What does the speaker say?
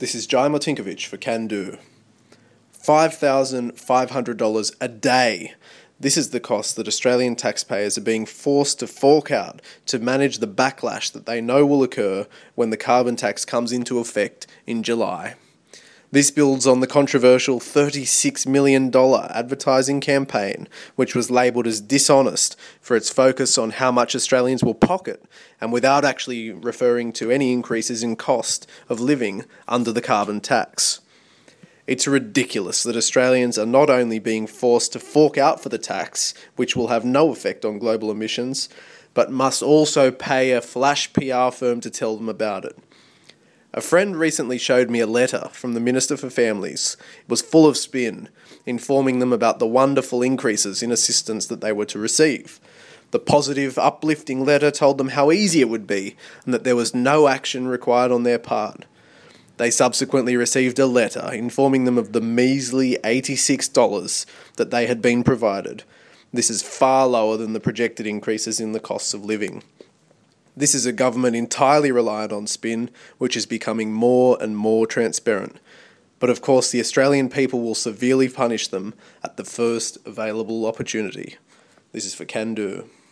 This is Jai Martinkovich for Can Do. $5,500 a day. This is the cost that Australian taxpayers are being forced to fork out to manage the backlash that they know will occur when the carbon tax comes into effect in July. This builds on the controversial $36 million advertising campaign, which was labelled as dishonest for its focus on how much Australians will pocket and without actually referring to any increases in cost of living under the carbon tax. It's ridiculous that Australians are not only being forced to fork out for the tax, which will have no effect on global emissions, but must also pay a flash PR firm to tell them about it. A friend recently showed me a letter from the Minister for Families. It was full of spin, informing them about the wonderful increases in assistance that they were to receive. The positive, uplifting letter told them how easy it would be and that there was no action required on their part. They subsequently received a letter informing them of the measly $86 that they had been provided. This is far lower than the projected increases in the costs of living. This is a government entirely reliant on spin, which is becoming more and more transparent. But of course, the Australian people will severely punish them at the first available opportunity. This is for Can Do.